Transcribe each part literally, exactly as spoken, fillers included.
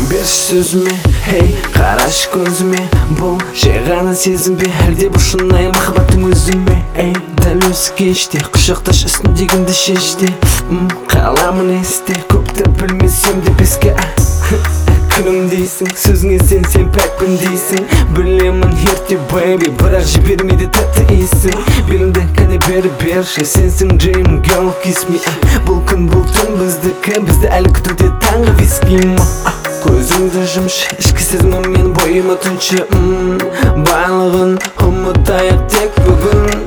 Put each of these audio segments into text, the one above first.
Бер сөзіме, hey, қарашы көзіме. Бұл жай ғана сезім бе, әлде бұл шынайы махаббаттың өзі ме? Ей, дәл осы кеште құшақташ үстіндегіңді шеште. Қаламын есте, көпті білмесем де беске. Күнім дейсің, сөзіңе сенсем пәкпін дейсің. Білемін ерте baby, бірақ жібермейді тәтті иісің. Белімді кәне бері берші, сенсің dream girl kiss me. Бұл күн бұл түн біздікі, бізді әлі күтуде таңғы виски. Көзіңді жұмшы, ішкі сезімім мен бойыма түнші. Барлығын ұмытайық тек бүгін.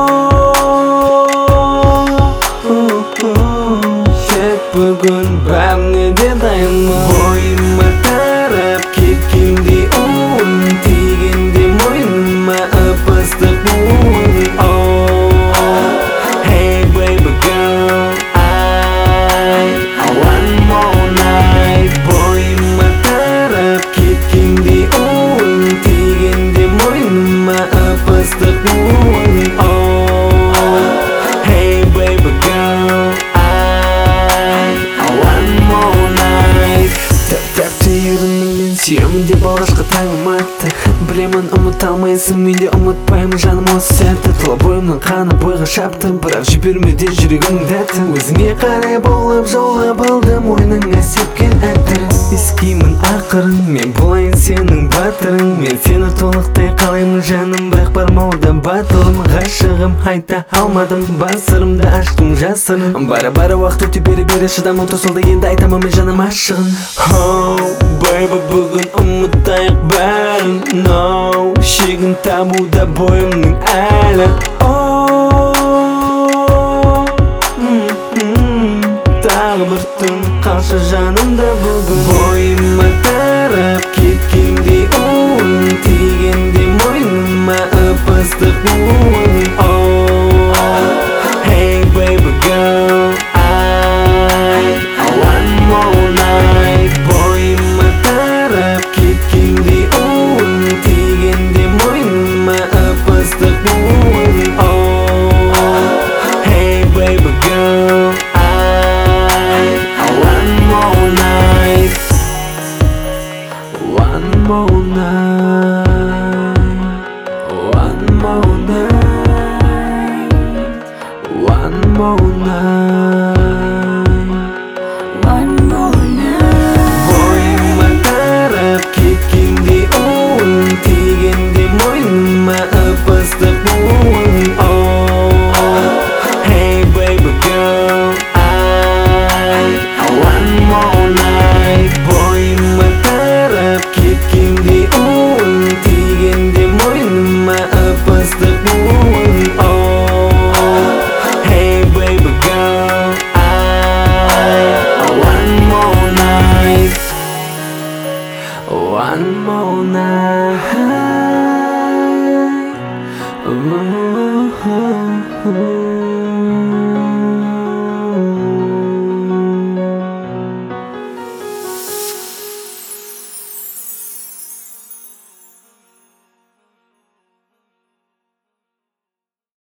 Тек бүгін бәріне де дайынмын. Бойыма тарап кеткендей уын, тигенде мойныма ып-ыстық буын. Hey baby girl, I want more night. Бойыма тарап кеткендей уын, тигенде мойныма ып-ыстық буын. Hey baby girl, сүйемін деп алғашқы таңым атты. Білемін ұмыта алмайсың, мен де ұмытпаймын жаным осы сәтті. Тұла бойымның қаны бойға шапты, бірақ жібермеде жүрегімнің дәті. Өзіңе қарай болып жаулап алдым ойныңа сепкен әтір. Ескеймін ақырын, мен болайын сенің батырың. Мен сені толықтай қалаймын жаным, бірақ бармауда батылым. Ғашығым айта алмадым, бас сырымды аштым жасырын. Бара-бара уақыт өте бере-бере шыдамым таусылды, енді айтамын мен жаным ашығын. Oh baby, бүгін ұмытайық бәрін. No, шегін табуда бойымның әлі. Тағы бір түн қалшы жанымда бүгін. Бойыма тарап кеткендей уын, тигенде мойныма ып-ыстық буын. Hey baby girl, I want more night. Бойыма тарап кеткендей уын, тигенде мойныма ып-ыстық буын. Hey baby girl, one more night, one more night, one more night, one more night. Бойыма тарап кеткендей уын, тигенде мойныма ып-ыстық буын. Hey baby girl, I want more night. Бойыма тарап кеткендей уын, тигенде мойныма ып-ыстық буын. Hey baby girl, I want more night, one more night. Ooh, ooh, ooh.